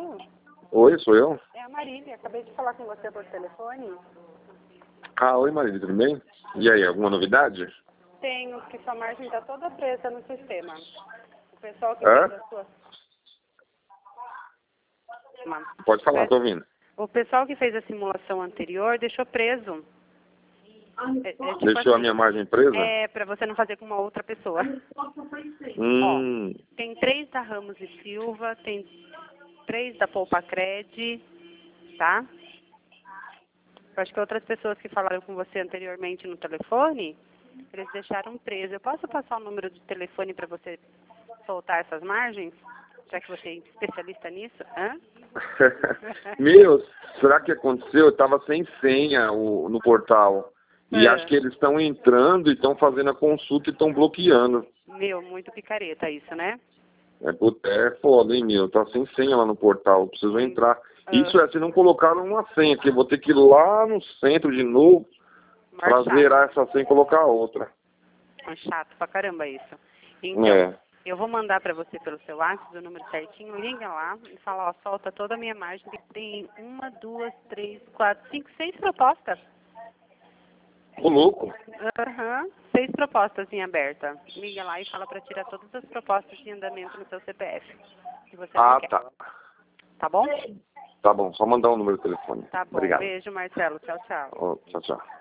Marcelo? Oi, sou eu? É a Marília, acabei de falar com você por telefone. Ah, oi Marília, tudo bem? E aí, alguma novidade? Tenho, que sua margem está toda presa no sistema. O pessoal que Hã? fez a sua... Pode falar, tô ouvindo. O pessoal que fez a simulação anterior deixou preso. Tipo Deixou a assim, minha margem presa? para você não fazer com uma outra pessoa. Hum, Ó, tem 3 da Ramos e Silva, tem 3 da Poupa Cred, tá? Eu acho que outras pessoas que falaram com você anteriormente no telefone, eles deixaram preso. Eu posso passar o número de telefone para você soltar essas margens? Já que você é especialista nisso? Hã? Meu, será que aconteceu? Eu tava sem senha no portal. E acho que eles estão entrando e estão fazendo a consulta e estão bloqueando. Meu, muito picareta isso, né? É foda, hein, meu? Tá sem senha lá no portal, preciso entrar. Isso é, se não colocaram uma senha, que eu vou ter que ir lá no centro de novo pra zerar essa senha e colocar outra. É chato pra caramba isso. Então, É. eu vou mandar pra você pelo seu WhatsApp o número certinho, liga lá e fala, ó, solta toda a minha margem, que tem 1, 2, 3, 4, 5, 6 propostas. Ô, louco. Aham, 6 propostas em aberta. Liga lá e fala pra tirar todas as propostas de andamento no seu CPF. Que você não quer. Tá. Tá bom? Tá bom, só mandar o número do telefone. Tá bom. Obrigado. Beijo, Marcelo. Tchau, tchau. Tchau, tchau.